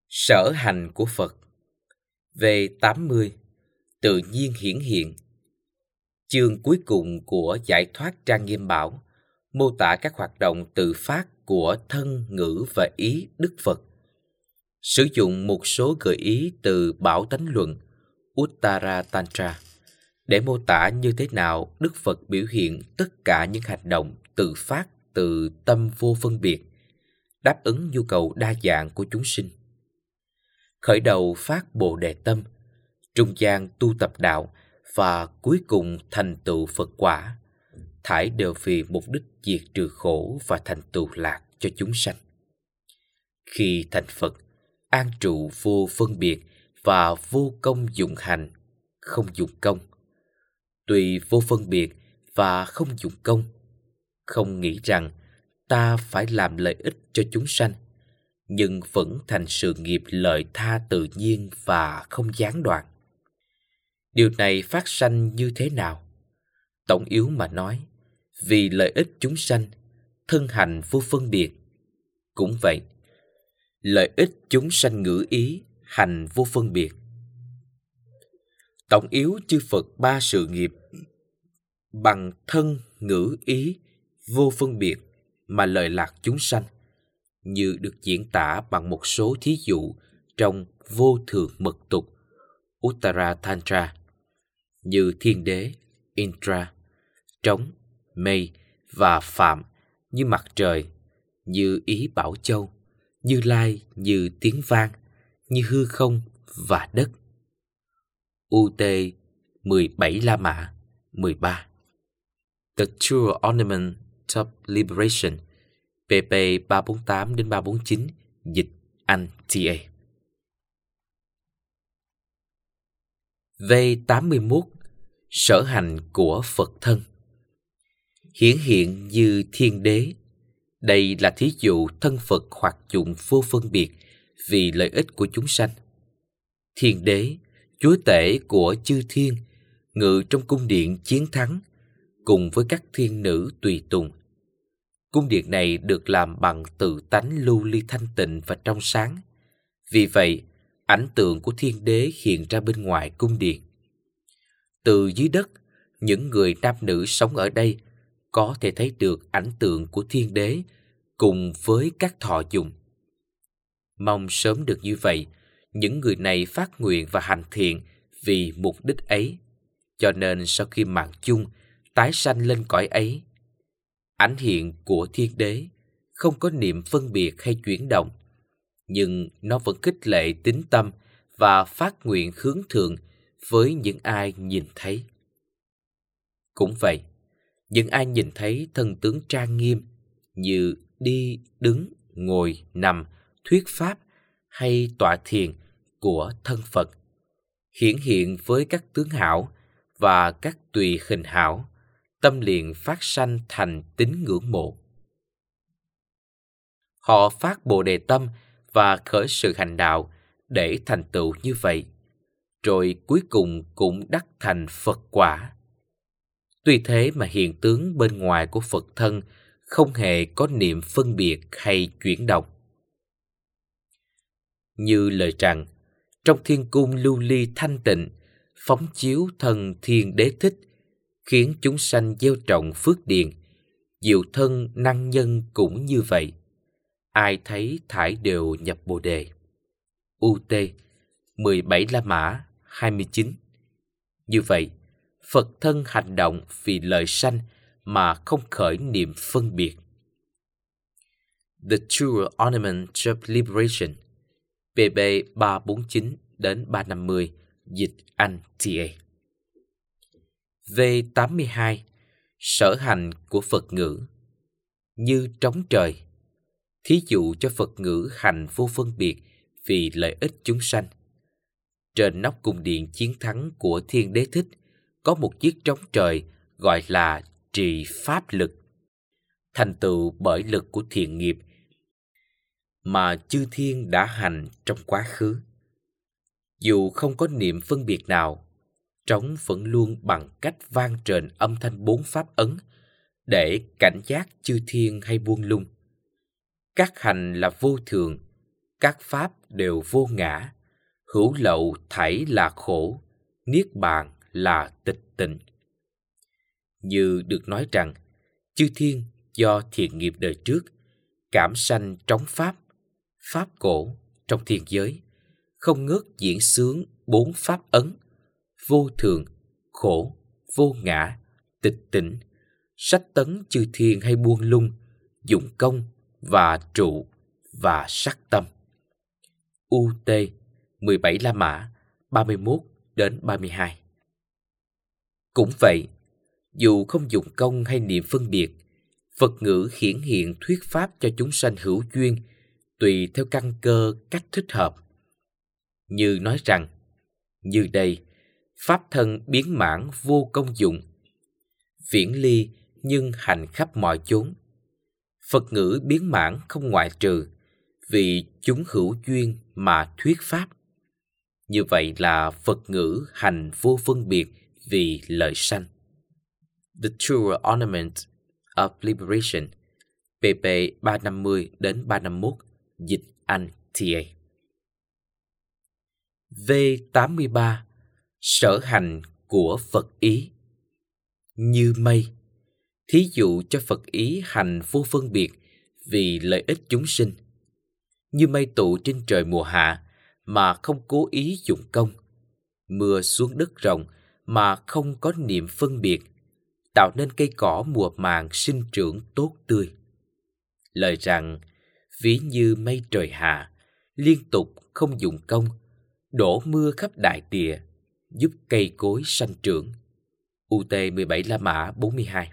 Sở hành của Phật. V80. Tự nhiên hiển hiện. Chương cuối cùng của Giải thoát Trang Nghiêm Bảo mô tả các hoạt động tự phát của thân, ngữ và ý Đức Phật. Sử dụng một số gợi ý từ Bảo Tánh Luận Uttara Tantra để mô tả như thế nào Đức Phật biểu hiện tất cả những hành động tự phát từ tâm vô phân biệt, đáp ứng nhu cầu đa dạng của chúng sinh. Khởi đầu phát Bồ Đề Tâm, trung gian tu tập đạo và cuối cùng thành tựu Phật quả, thảy đều vì mục đích diệt trừ khổ và thành tựu lạc cho chúng sanh. Khi thành Phật, an trụ vô phân biệt và vô công dụng hành, không dụng công. Tùy vô phân biệt và không dụng công, không nghĩ rằng ta phải làm lợi ích cho chúng sanh, nhưng vẫn thành sự nghiệp lợi tha tự nhiên và không gián đoạn. Điều này phát sanh như thế nào? Tổng yếu mà nói, vì lợi ích chúng sanh, thân hành vô phân biệt. Cũng vậy, lợi ích chúng sanh ngữ ý, hành vô phân biệt. Tổng yếu chư Phật ba sự nghiệp bằng thân, ngữ, ý, vô phân biệt mà lợi lạc chúng sanh, như được diễn tả bằng một số thí dụ trong Vô Thượng Mật Tục Uttara Tantra, như thiên đế, Indra, trống, mây và phạm, như mặt trời, như ý Bảo Châu, Như Lai, như tiếng vang, như hư không và đất. UT 17 La Mã 13. The True Ornament of Liberation, pp 348-349, dịch Anh TA. V81. Sở hành của Phật thân. Hiển hiện như thiên đế. Đây là thí dụ thân Phật hoạt dụng vô phân biệt vì lợi ích của chúng sanh. Thiên đế, chúa tể của chư thiên, ngự trong cung điện chiến thắng, cùng với các thiên nữ tùy tùng. Cung điện này được làm bằng tự tánh lưu ly thanh tịnh và trong sáng. Vì vậy, ảnh tượng của thiên đế hiện ra bên ngoài cung điện. Từ dưới đất, những người nam nữ sống ở đây có thể thấy được ảnh tượng của thiên đế cùng với các thọ dụng. Mong sớm được như vậy, những người này phát nguyện và hành thiện vì mục đích ấy, cho nên sau khi mạng chung tái sanh lên cõi ấy, ảnh hiện của thiên đế không có niệm phân biệt hay chuyển động, nhưng nó vẫn khích lệ tín tâm và phát nguyện hướng thượng với những ai nhìn thấy. Cũng vậy, những ai nhìn thấy thân tướng trang nghiêm như đi, đứng, ngồi, nằm, thuyết pháp hay tọa thiền của thân Phật, hiển hiện với các tướng hảo và các tùy hình hảo, tâm liền phát sanh thành tín ngưỡng mộ. Họ phát Bồ Đề Tâm và khởi sự hành đạo để thành tựu như vậy, rồi cuối cùng cũng đắc thành Phật quả. Tuy thế mà hiện tướng bên ngoài của Phật thân không hề có niệm phân biệt hay chuyển động. Như lời rằng, trong thiên cung lưu ly thanh tịnh, phóng chiếu thân thiên đế thích, khiến chúng sanh gieo trồng phước điền, diệu thân năng nhân cũng như vậy. Ai thấy thải đều nhập Bồ Đề. UT 17 La Mã 29. Như vậy, Phật thân hành động vì lợi sanh mà không khởi niệm phân biệt. The True Ornament of Liberation, pp 349-350, dịch Anh TA. V82. Sở hành của Phật ngữ. Như trống trời. Thí dụ cho Phật ngữ hành vô phân biệt vì lợi ích chúng sanh. Trên nóc cung điện chiến thắng của thiên đế thích có một chiếc trống trời gọi là trì pháp lực, thành tựu bởi lực của thiện nghiệp mà chư thiên đã hành trong quá khứ. Dù không có niệm phân biệt nào, trống vẫn luôn bằng cách vang trền âm thanh 4 pháp ấn để cảnh giác chư thiên hay buông lung. Các hành là vô thường, Các pháp đều vô ngã, hữu lậu thảy là khổ, niết bàn là tịch tịnh. Như được nói rằng, chư thiên do thiện nghiệp đời trước, cảm sanh trống pháp, pháp cổ trong thiên giới, không ngớt diễn xướng 4 pháp ấn: vô thường, khổ, vô ngã, tịch tỉnh, sách tấn chư thiên hay buông lung, dụng công và trụ và sắc tâm. UT 17 La Mã 31 đến 32. Cũng vậy, dù không dụng công hay niệm phân biệt, Phật ngữ hiển hiện thuyết pháp cho chúng sanh hữu duyên tùy theo căn cơ cách thích hợp. Như nói rằng, như đây, pháp thân biến mãn vô công dụng, viễn ly nhưng hành khắp mọi chốn. Phật ngữ biến mãn không ngoại trừ, vì chúng hữu duyên mà thuyết pháp. Như vậy là Phật ngữ hành vô phân biệt vì lợi sanh. The True Ornament of Liberation, pp 350 đến 351, dịch Anh TA. V83. Sở hành của Phật ý. Như mây, thí dụ cho Phật ý hành vô phân biệt vì lợi ích chúng sinh. Như mây tụ trên trời mùa hạ mà không cố ý dụng công, mưa xuống đất rộng mà không có niệm phân biệt, tạo nên cây cỏ mùa màng sinh trưởng tốt tươi. Lời rằng, ví như mây trời hạ, liên tục không dụng công, đổ mưa khắp đại địa, giúp cây cối sanh trưởng. UT 17 La Mã 42.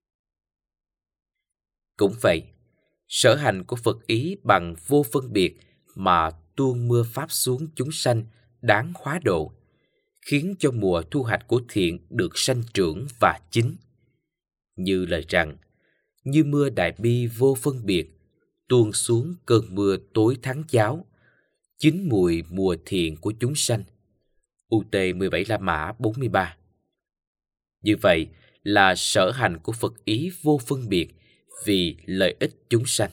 Cũng vậy, sở hành của Phật ý bằng vô phân biệt mà tuôn mưa pháp xuống chúng sanh đáng hóa độ, khiến cho mùa thu hoạch của thiện được sanh trưởng và chín. Như lời rằng, như mưa đại bi vô phân biệt, tuôn xuống cơn mưa tối thắng cháo, chín mùi mùa thiện của chúng sanh. UT 17 La Mã 43. Như vậy là sở hành của Phật ý vô phân biệt vì lợi ích chúng sanh.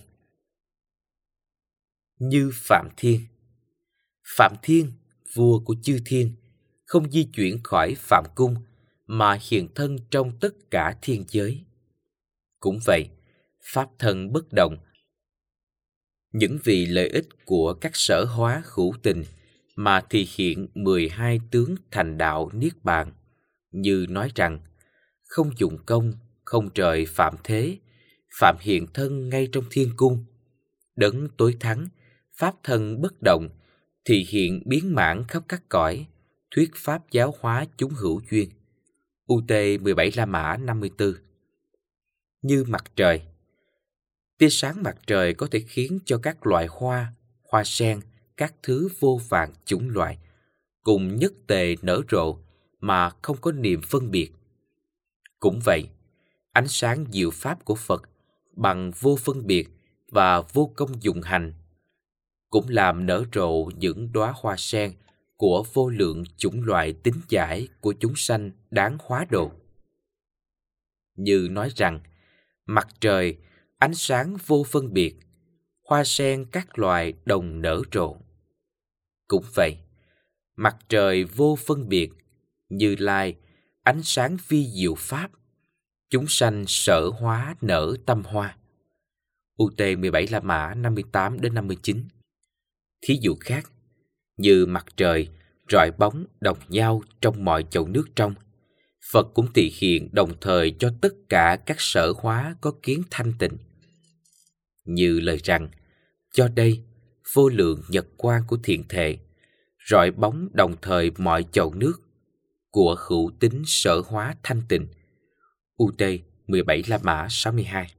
Như Phạm Thiên. Phạm Thiên, vua của chư thiên, không di chuyển khỏi Phạm Cung mà hiện thân trong tất cả thiên giới. Cũng vậy, pháp thân bất động. Những vì lợi ích của các sở hóa hữu tình mà thì hiện 12 tướng thành đạo Niết Bàn, như nói rằng, không dụng công, không trời phạm thế, phạm hiện thân ngay trong thiên cung. Đấng tối thắng, pháp thân bất động, thì hiện biến mãn khắp các cõi, thuyết pháp giáo hóa chúng hữu duyên. UT 17 La Mã 54. Như mặt trời. Tia sáng mặt trời có thể khiến cho các loại hoa, hoa sen, các thứ vô vàn chủng loại, cùng nhất tề nở rộ mà không có niệm phân biệt. Cũng vậy, ánh sáng diệu pháp của Phật bằng vô phân biệt và vô công dụng hành cũng làm nở rộ những đóa hoa sen của vô lượng chủng loại tín giải của chúng sanh đáng hóa độ. Như nói rằng, mặt trời, ánh sáng vô phân biệt, hoa sen các loài đồng nở rộ. Cũng vậy, mặt trời vô phân biệt, Như Lai, ánh sáng vi diệu pháp, chúng sanh sở hóa nở tâm hoa. UT 17 La Mã 58 đến 59. Thí dụ khác, như mặt trời, rọi bóng đồng nhau trong mọi chậu nước trong, Phật cũng tỳ hiện đồng thời cho tất cả các sở hóa có kiến thanh tịnh. Như lời rằng, cho đây, vô lượng nhật quang của thiện thệ, rọi bóng đồng thời mọi chậu nước, của hữu tính sở hóa thanh tịnh. UT 17 La Mã 62.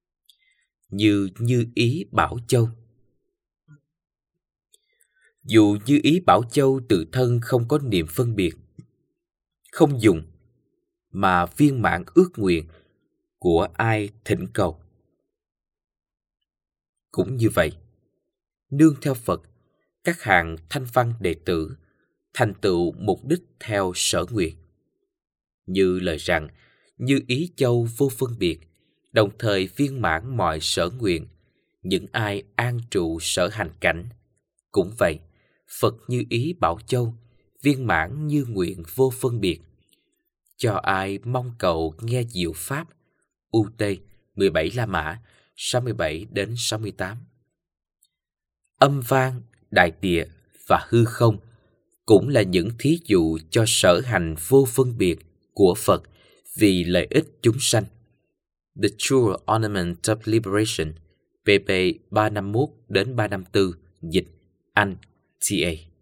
Như ý Bảo Châu. Dù Như ý Bảo Châu tự thân không có niệm phân biệt, không dùng, mà viên mãn ước nguyện của ai thỉnh cầu. Cũng như vậy, nương theo Phật, các hàng thanh văn đệ tử thành tựu mục đích theo sở nguyện. Như lời rằng, Như ý Châu vô phân biệt, đồng thời viên mãn mọi sở nguyện, những ai an trụ sở hành cảnh, Cũng vậy, Phật như ý Bảo Châu, viên mãn như nguyện vô phân biệt. Cho ai mong cầu nghe diệu pháp. UT 17 La Mã 67 đến 68. Âm vang, đại địa và hư không cũng là những thí dụ cho sở hành vô phân biệt của Phật vì lợi ích chúng sanh. The True Ornament of Liberation, pp 351 đến 354, dịch Anh, TA.